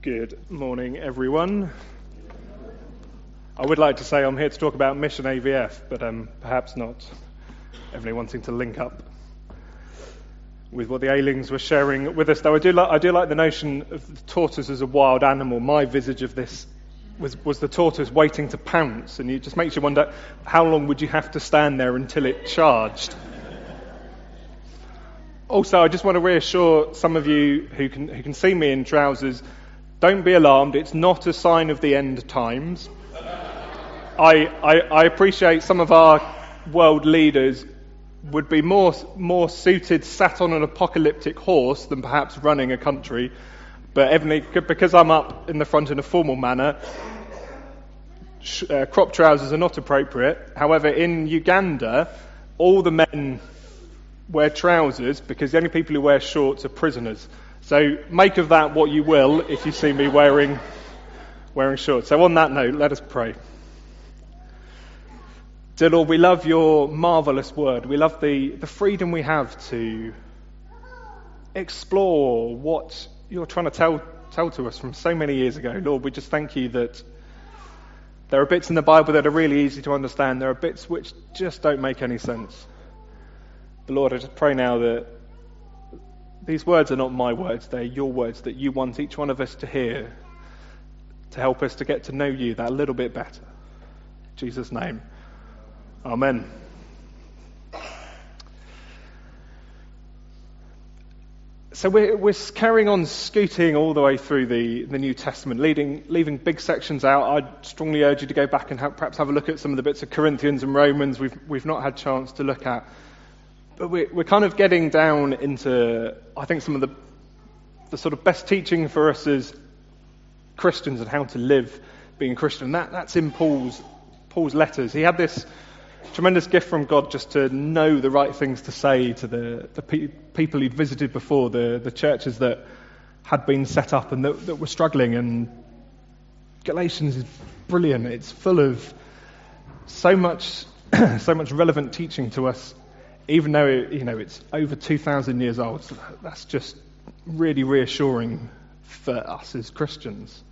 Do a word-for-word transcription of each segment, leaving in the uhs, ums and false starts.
Good morning, everyone. I would like to say I'm here to talk about Mission A V F, but um, perhaps not. Everybody wanting to link up with what the Ailings were sharing with us. Though I do like, I do like the notion of the tortoise as a wild animal. My visage of this was, was the tortoise waiting to pounce, and it just makes you wonder how long would you have to stand there until it charged. Also, I just want to reassure some of you who can who can see me in trousers. Don't be alarmed, it's not a sign of the end times. I, I, I appreciate some of our world leaders would be more more suited sat on an apocalyptic horse than perhaps running a country. But evidently, because I'm up in the front in a formal manner, sh- uh, crop trousers are not appropriate. However, in Uganda, all the men wear trousers because the only people who wear shorts are prisoners. So make of that what you will if you see me wearing wearing shorts. So on that note, let us pray. Dear Lord, we love your marvellous word. We love the, the freedom we have to explore what you're trying to tell tell to us from so many years ago. Lord, we just thank you that there are bits in the Bible that are really easy to understand. There are bits which just don't make any sense. But Lord, I just pray now that these words are not my words, they're your words that you want each one of us to hear to help us to get to know you that little bit better. In Jesus' name, amen. So we're, we're carrying on scooting all the way through the, the New Testament, leading, leaving big sections out. I'd strongly urge you to go back and have, perhaps have a look at some of the bits of Corinthians and Romans we've, we've not had a chance to look at. But we're, we're kind of getting down into, I think, some of the, the sort of best teaching for us as Christians and how to live being a Christian. That, that's in Paul's, Paul's letters. He had this tremendous gift from God just to know the right things to say to the, the pe- people he'd visited before, the, the churches that had been set up and that, that were struggling. And Galatians is brilliant. It's full of so much, so much relevant teaching to us. Even though, you know, it's over two thousand years old, so that's just really reassuring for us as Christians.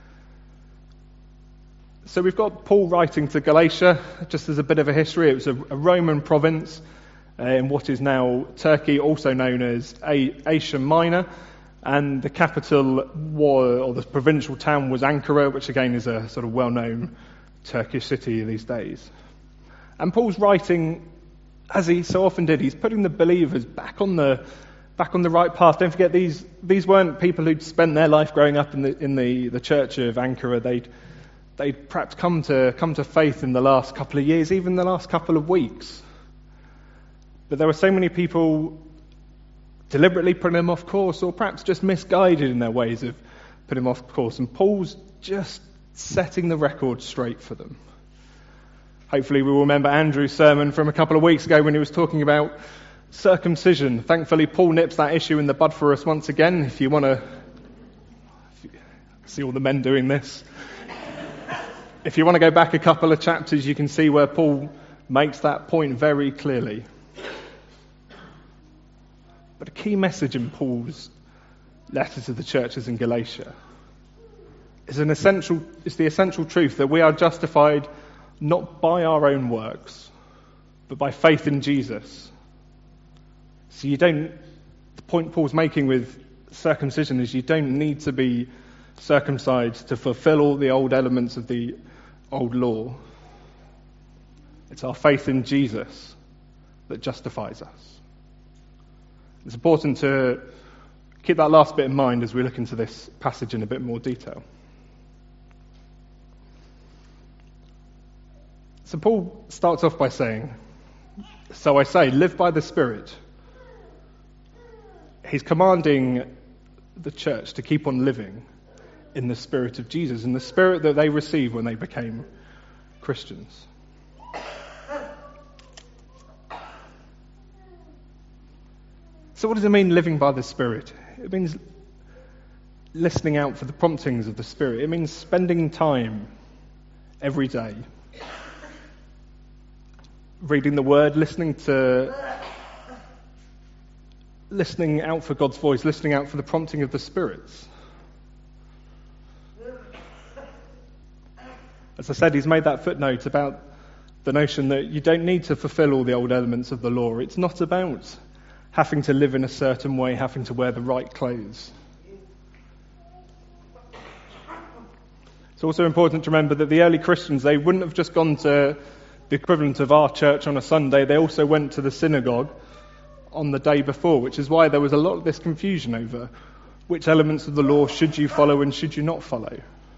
So we've got Paul writing to Galatia, just as a bit of a history. It was a, a Roman province uh, in what is now Turkey, also known as a- Asia Minor, and the capital was, or the provincial town was Ankara, which again is a sort of well-known Turkish city these days. And Paul's writing, as he so often did, he's putting the believers back on the back on the right path. Don't forget, these these weren't people who'd spent their life growing up in the in the, the church of Ankara. They'd they'd perhaps come to come to faith in the last couple of years, even the last couple of weeks. But there were so many people deliberately putting them off course, or perhaps just misguided in their ways of putting them off course. And Paul's just setting the record straight for them. Hopefully we will remember Andrew's sermon from a couple of weeks ago when he was talking about circumcision. Thankfully, Paul nips that issue in the bud for us once again. If you want to see all the men doing this. If you want to go back a couple of chapters, you can see where Paul makes that point very clearly. But a key message in Paul's letter to the churches in Galatia is an essential, is the essential truth that we are justified not by our own works, but by faith in Jesus. So you don't, the point Paul's making with circumcision is you don't need to be circumcised to fulfill all the old elements of the old law. It's our faith in Jesus that justifies us. It's important to keep that last bit in mind as we look into this passage in a bit more detail. So Paul starts off by saying, so I say, live by the Spirit. He's commanding the church to keep on living in the Spirit of Jesus, in the Spirit that they received when they became Christians. So what does it mean, living by the Spirit? It means listening out for the promptings of the Spirit. It means spending time every day reading the Word, listening to listening out for God's voice, listening out for the prompting of the spirits. As I said, he's made that footnote about the notion that you don't need to fulfill all the old elements of the law. It's not about having to live in a certain way, having to wear the right clothes. It's also important to remember that the early Christians, they wouldn't have just gone to the equivalent of our church on a Sunday. They also went to the synagogue on the day before, which is why there was a lot of this confusion over which elements of the law should you follow and should you not follow.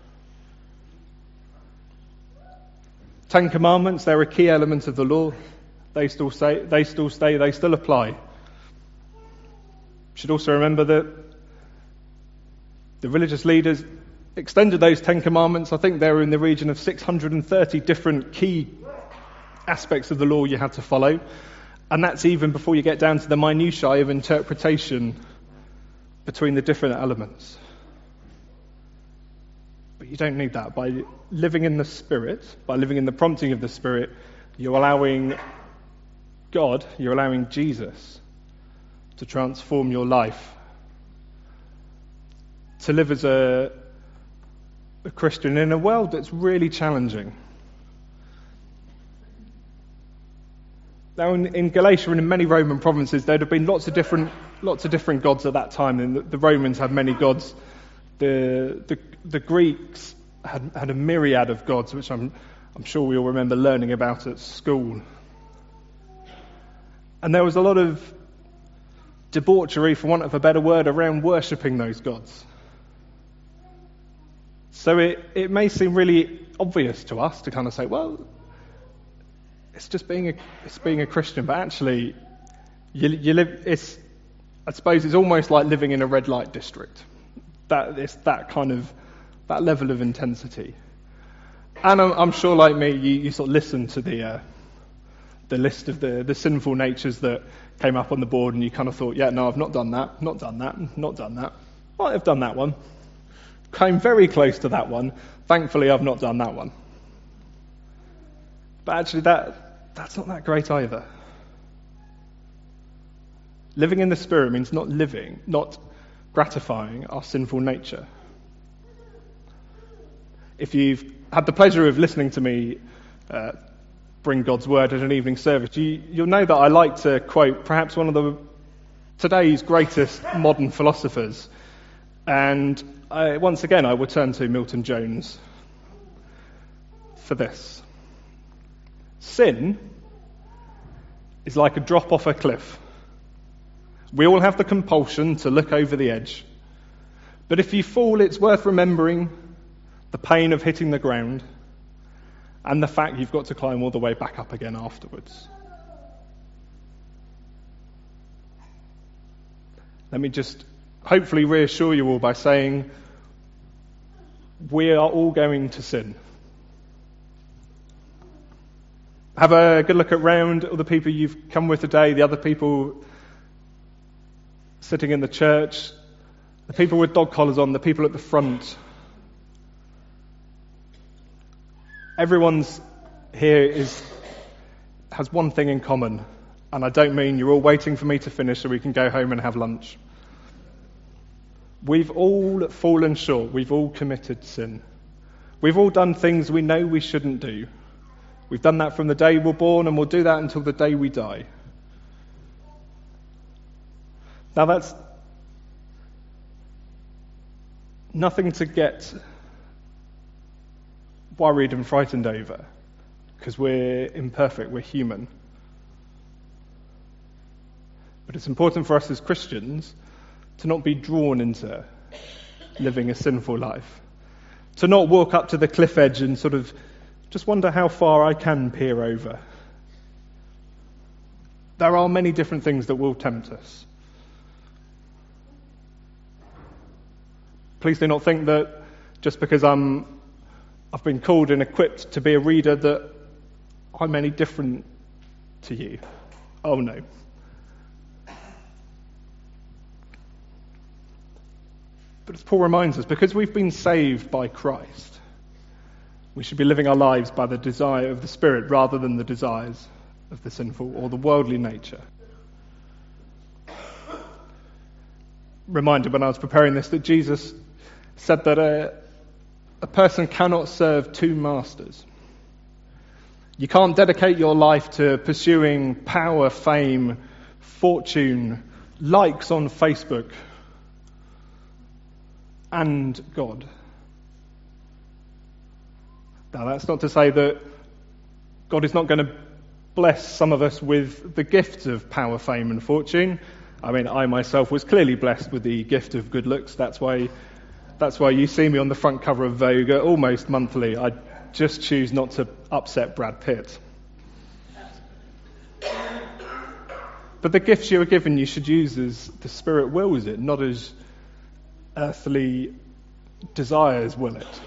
Ten Commandments, they're a key element of the law. They still say, they still stay, they still apply. You should also remember that the religious leaders extended those Ten Commandments. I think they were in the region of six hundred thirty different key aspects of the law you had to follow. And that's even before you get down to the minutiae of interpretation between the different elements. But you don't need that. By living in the Spirit, by living in the prompting of the Spirit, you're allowing God, you're allowing Jesus to transform your life. To live as a, a Christian in a world that's really challenging. Now, in, in Galatia and in many Roman provinces, there'd have been lots of different, lots of different gods at that time, and the, the Romans had many gods. The the, the Greeks had had a myriad of gods, which I'm I'm sure we all remember learning about at school. And there was a lot of debauchery, for want of a better word, around worshipping those gods. So it, it may seem really obvious to us to kind of say, well, it's just being a it's being a Christian, but actually, you you live. It's I suppose it's almost like living in a red light district. That it's that kind of that level of intensity. And I'm, I'm sure, like me, you, you sort of listen to the uh, the list of the, the sinful natures that came up on the board, and you kind of thought, yeah, no, I've not done that, not done that, not done that. Might have done that one. Came very close to that one. Thankfully, I've not done that one. But actually, that that's not that great either. Living in the Spirit means not living, not gratifying our sinful nature. If you've had the pleasure of listening to me uh, bring God's word at an evening service, you, you'll know that I like to quote perhaps one of the today's greatest modern philosophers. And I, once again, I will turn to Milton Jones for this. Sin is like a drop off a cliff. We all have the compulsion to look over the edge. But if you fall, it's worth remembering the pain of hitting the ground and the fact you've got to climb all the way back up again afterwards. Let me just hopefully reassure you all by saying we are all going to sin. Have a good look around all the people you've come with today, the other people sitting in the church, the people with dog collars on, the people at the front. Everyone's here is has one thing in common, and I don't mean you're all waiting for me to finish so we can go home and have lunch. We've all fallen short. We've all committed sin. We've all done things we know we shouldn't do. We've done that from the day we're born, and we'll do that until the day we die. Now that's nothing to get worried and frightened over, because we're imperfect, we're human. But it's important for us as Christians to not be drawn into living a sinful life, to not walk up to the cliff edge and sort of just wonder how far I can peer over. There are many different things that will tempt us. Please do not think that just because I'm, I've been called and equipped to be a reader that I'm any different to you. Oh no. But as Paul reminds us, because we've been saved by Christ, we should be living our lives by the desire of the Spirit rather than the desires of the sinful or the worldly nature. Reminded when I was preparing this that Jesus said that uh, A person cannot serve two masters. You can't dedicate your life to pursuing power, fame, fortune, likes on Facebook, and God. Now, that's not to say that God is not going to bless some of us with the gift of power, fame, and fortune. I mean, I myself was clearly blessed with the gift of good looks. That's why, that's why you see me on the front cover of Vogue almost monthly. I just choose not to upset Brad Pitt. But the gifts you are given, you should use as the Spirit wills it, not as earthly desires will it.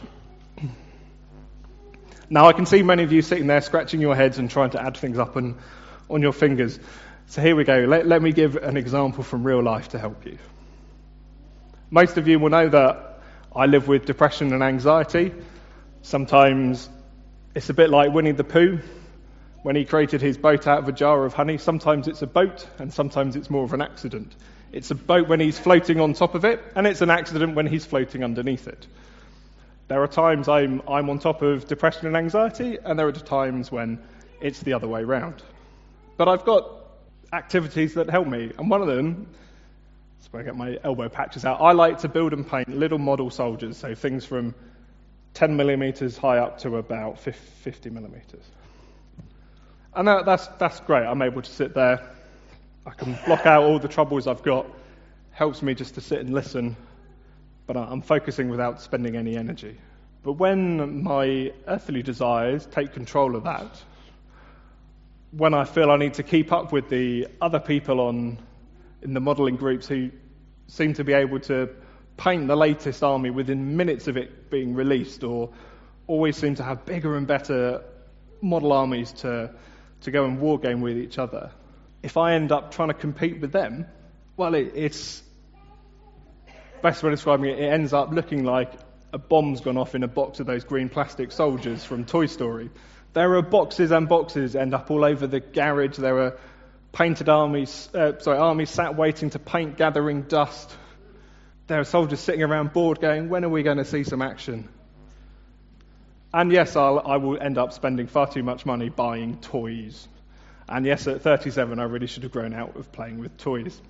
Now, I can see many of you sitting there scratching your heads and trying to add things up on, on your fingers. So here we go. Let, let me give an example from real life to help you. Most of you will know that I live with depression and anxiety. Sometimes it's a bit like Winnie the Pooh when he created his boat out of a jar of honey. Sometimes it's a boat and sometimes it's more of an accident. It's a boat when he's floating on top of it, and it's an accident when he's floating underneath it. There are times I'm I'm on top of depression and anxiety, and there are times when it's the other way round. But I've got activities that help me, and one of them, so I get my elbow patches out, I like to build and paint little model soldiers, so things from ten millimetres high up to about fifty millimetres. And that, that's that's great. I'm able to sit there. I can block out all the troubles I've got. Helps me just to sit and listen. But I'm focusing without spending any energy. But when my earthly desires take control of that, when I feel I need to keep up with the other people on in the modelling groups who seem to be able to paint the latest army within minutes of it being released, or always seem to have bigger and better model armies to, to go and war game with each other, if I end up trying to compete with them, well, it, it's... best way of describing it, it ends up looking like a bomb's gone off in a box of those green plastic soldiers from Toy Story. There are boxes and boxes end up all over the garage. There are painted armies, uh, sorry, armies sat waiting to paint, gathering dust. There are soldiers sitting around bored going, when are we going to see some action? And yes, I'll, I will end up spending far too much money buying toys. And yes, at thirty-seven, I really should have grown out of playing with toys.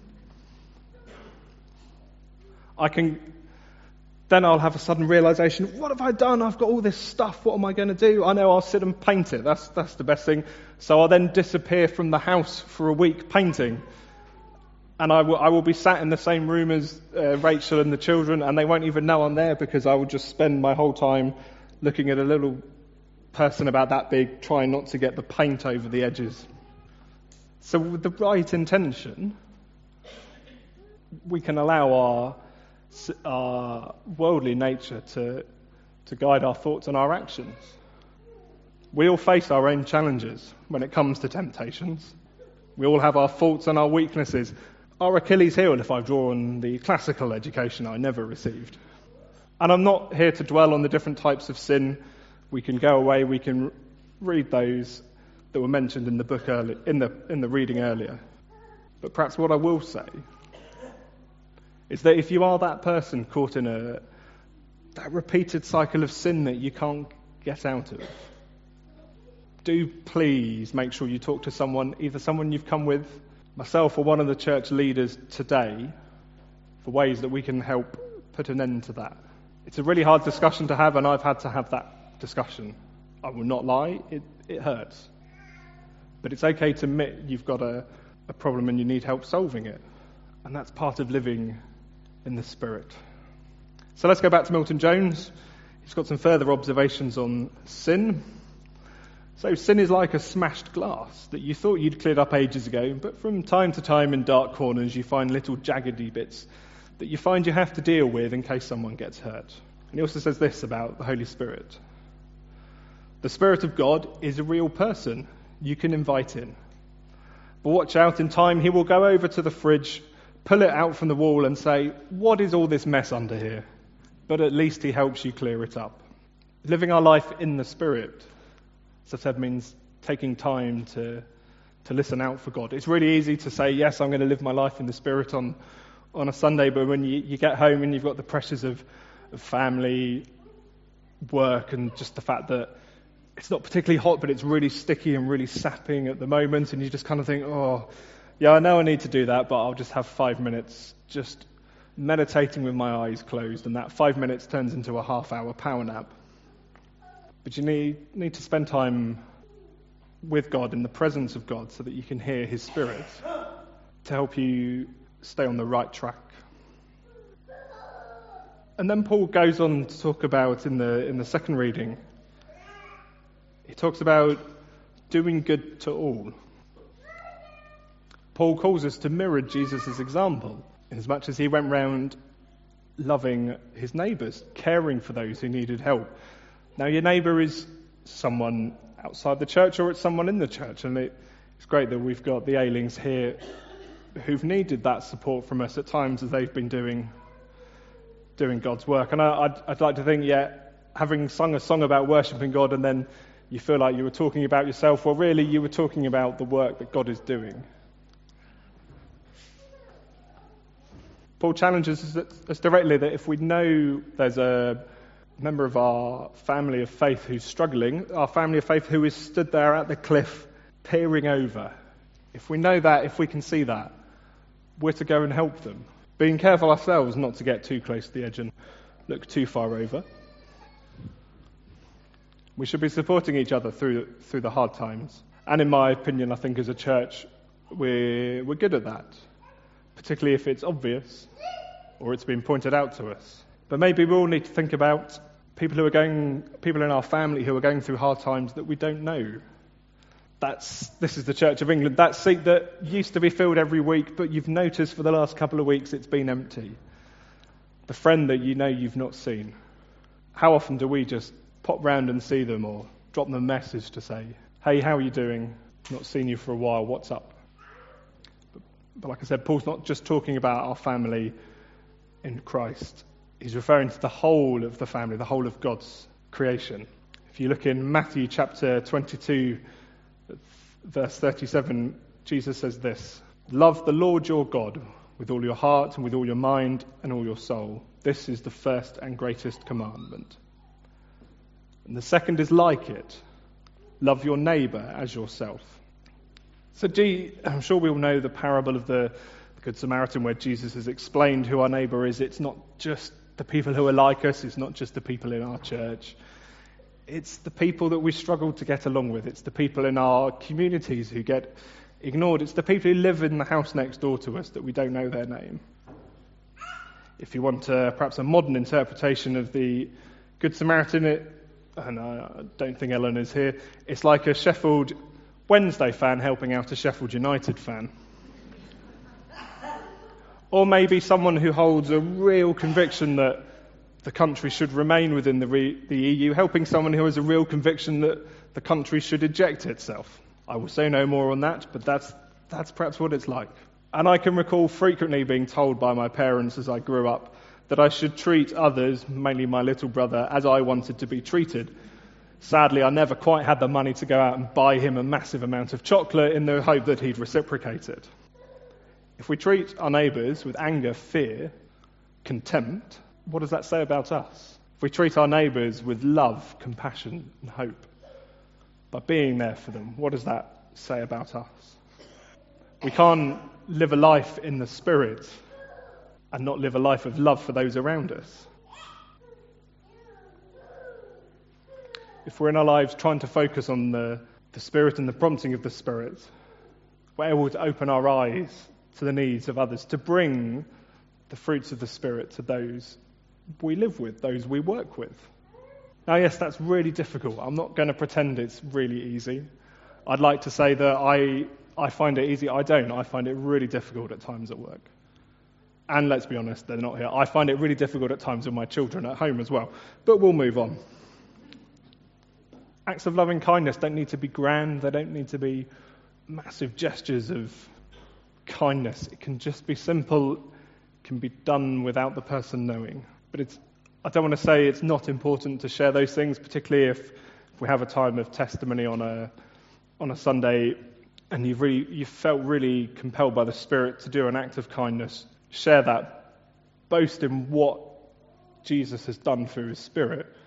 I can, then I'll have a sudden realization, what have I done? I've got all this stuff, what am I going to do? I know I'll sit and paint it, that's that's the best thing. So I'll then disappear from the house for a week painting. And I will, I will be sat in the same room as uh, Rachel and the children, and they won't even know I'm there because I will just spend my whole time looking at a little person about that big, trying not to get the paint over the edges. So with the right intention, we can allow our our worldly nature to, to guide our thoughts and our actions. We all face our own challenges when it comes to temptations. We all have our faults and our weaknesses. Our Achilles heel, if I draw on the classical education I never received. And I'm not here to dwell on the different types of sin. We can go away, we can read those that were mentioned in the book early, in the in the reading earlier. But perhaps what I will say is that if you are that person caught in a that repeated cycle of sin that you can't get out of, do please make sure you talk to someone, either someone you've come with, myself, or one of the church leaders today, for ways that we can help put an end to that. It's a really hard discussion to have, and I've had to have that discussion. I will not lie, it, it hurts. But it's okay to admit you've got a, a problem and you need help solving it. And that's part of living in the Spirit. So let's go back to Milton Jones. He's got some further observations on sin. So sin is like a smashed glass that you thought you'd cleared up ages ago, but from time to time in dark corners you find little jaggedy bits that you find you have to deal with in case someone gets hurt. And he also says this about the Holy Spirit. The Spirit of God is a real person you can invite in. But watch out, in time he will go over to the fridge, pull it out from the wall and say, what is all this mess under here? But at least he helps you clear it up. Living our life in the Spirit, as I said, means taking time to to listen out for God. It's really easy to say, yes, I'm going to live my life in the Spirit on, on a Sunday, but when you, you get home and you've got the pressures of, of family, work and just the fact that it's not particularly hot, but it's really sticky and really sapping at the moment, and you just kind of think, oh, yeah, I know I need to do that, but I'll just have five minutes just meditating with my eyes closed, and that five minutes turns into a half-hour power nap. But you need, need to spend time with God, in the presence of God, so that you can hear his Spirit to help you stay on the right track. And then Paul goes on to talk about, in the in the second reading, he talks about doing good to all. Paul calls us to mirror Jesus' example, in as much as he went round loving his neighbours, caring for those who needed help. Now, your neighbour is someone outside the church, or it's someone in the church, and it, it's great that we've got the Ailings here who've needed that support from us at times as they've been doing doing God's work. And I, I'd, I'd like to think, yeah, having sung a song about worshipping God and then you feel like you were talking about yourself, well, really, you were talking about the work that God is doing. Paul challenges us directly that if we know there's a member of our family of faith who's struggling, our family of faith who is stood there at the cliff peering over, if we know that, if we can see that, we're to go and help them. Being careful ourselves not to get too close to the edge and look too far over. We should be supporting each other through through the hard times. And in my opinion, I think as a church, we're, we're good at that, particularly if it's obvious or it's been pointed out to us. But maybe we all need to think about people who are going, people in our family who are going through hard times that we don't know. That's this is the Church of England. That seat that used to be filled every week, but you've noticed for the last couple of weeks it's been empty. The friend that you know you've not seen. How often do we just pop round and see them, or drop them a message to say, hey, how are you doing? Not seen you for a while, what's up? But, but like I said, Paul's not just talking about our family in Christ. He's referring to the whole of the family, the whole of God's creation. If you look in Matthew chapter twenty-two, verse thirty-seven, Jesus says this: love the Lord your God with all your heart and with all your mind and all your soul. This is the first and greatest commandment. And the second is like it: love your neighbour as yourself. So gee, I'm sure we all know the parable of the Good Samaritan, where Jesus has explained who our neighbour is. It's not just the people who are like us, it's not just the people in our church. It's the people that we struggle to get along with. It's the people in our communities who get ignored. It's the people who live in the house next door to us that we don't know their name. If you want uh, perhaps a modern interpretation of the Good Samaritan, it, and I don't think Ellen is here, it's like a Sheffield Wednesday fan helping out a Sheffield United fan. Or maybe someone who holds a real conviction that the country should remain within the, re- the E U, helping someone who has a real conviction that the country should eject itself. I will say no more on that, but that's that's perhaps what it's like. And I can recall frequently being told by my parents as I grew up that I should treat others, mainly my little brother, as I wanted to be treated. Sadly, I never quite had the money to go out and buy him a massive amount of chocolate in the hope that he'd reciprocate it. If we treat our neighbours with anger, fear, contempt, what does that say about us? If we treat our neighbours with love, compassion and hope, by being there for them, what does that say about us? We can't live a life in the Spirit and not live a life of love for those around us. If we're in our lives trying to focus on the, the Spirit and the prompting of the Spirit, we're able to open our eyes to the needs of others, to bring the fruits of the Spirit to those we live with, those we work with. Now, yes, that's really difficult. I'm not going to pretend it's really easy. I'd like to say that I I find it easy. I don't. I find it really difficult at times at work. And let's be honest, they're not here. I find it really difficult at times with my children at home as well. But we'll move on. Acts of loving kindness don't need to be grand. They don't need to be massive gestures of kindness. It can just be simple. It can be done without the person knowing. But it's I don't want to say it's not important to share those things, particularly if, if we have a time of testimony on a on a Sunday and you've really you've felt really compelled by the Spirit to do an act of kindness. Share that. Boast in what Jesus has done through his Spirit,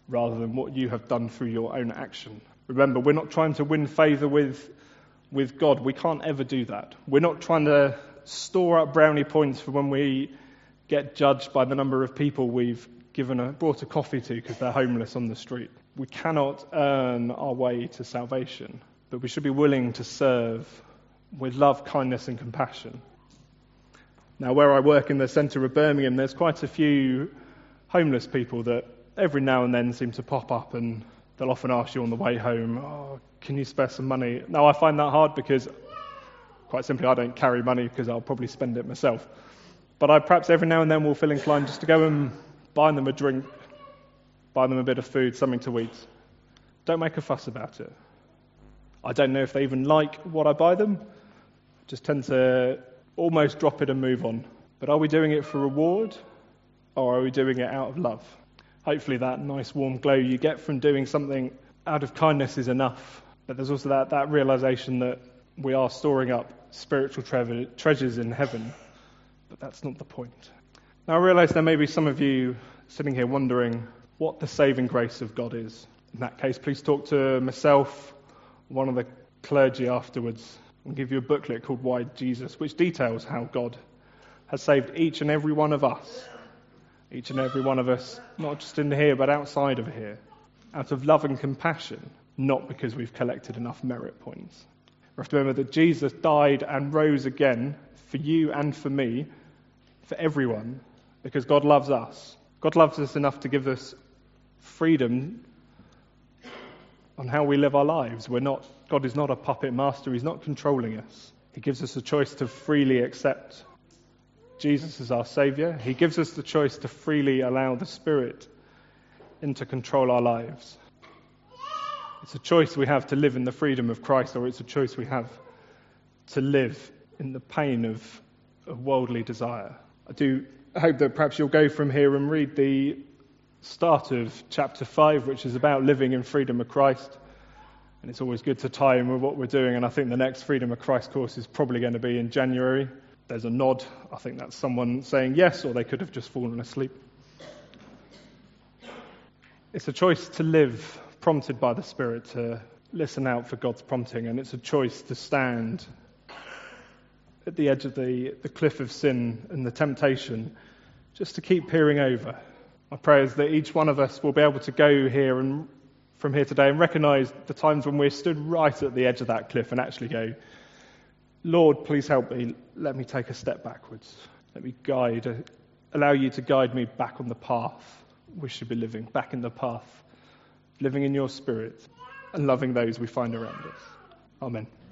rather than what you have done through your own action. Remember, we're not trying to win favour with, with God. We can't ever do that. We're not trying to store up brownie points for when we get judged by the number of people we've given a, brought a coffee to because they're homeless on the street. We cannot earn our way to salvation, but we should be willing to serve with love, kindness and compassion. Now, where I work in the centre of Birmingham, there's quite a few homeless people that every now and then seem to pop up, and they'll often ask you on the way home, oh, can you spare some money? Now, I find that hard because, quite simply, I don't carry money because I'll probably spend it myself. But I perhaps every now and then will feel inclined just to go and buy them a drink, buy them a bit of food, something to eat. Don't make a fuss about it. I don't know if they even like what I buy them. Just tend to almost drop it and move on. But are we doing it for reward, or are we doing it out of love? Hopefully that nice warm glow you get from doing something out of kindness is enough. But there's also that, that realization that we are storing up spiritual tre- treasures in heaven. But that's not the point. Now I realize there may be some of you sitting here wondering what the saving grace of God is. In that case, please talk to myself, one of the clergy afterwards. I'll give you a booklet called Why Jesus, which details how God has saved each and every one of us. Each and every one of us, not just in here, but outside of here. Out of love and compassion, not because we've collected enough merit points. We have to remember that Jesus died and rose again for you and for me, for everyone, because God loves us. God loves us enough to give us freedom on how we live our lives. We're not, God is not a puppet master. He's not controlling us. He gives us a choice to freely accept Jesus as our Saviour. He gives us the choice to freely allow the Spirit in to control our lives. It's a choice we have to live in the freedom of Christ, or it's a choice we have to live in the pain of, of worldly desire. I do hope that perhaps you'll go from here and read the start of chapter five, which is about living in freedom of Christ. And it's always good to tie in with what we're doing, and I think the next Freedom of Christ course is probably going to be in January. There's a nod. I think that's someone saying yes, or they could have just fallen asleep. It's a choice to live prompted by the Spirit, to listen out for God's prompting, and it's a choice to stand at the edge of the, the cliff of sin and the temptation, just to keep peering over. My prayer is that each one of us will be able to go here and from here today and recognise the times when we're stood right at the edge of that cliff and actually go, Lord, please help me. Let me take a step backwards. Let me guide, allow you to guide me back on the path we should be living, back in the path, living in your Spirit and loving those we find around us. Amen.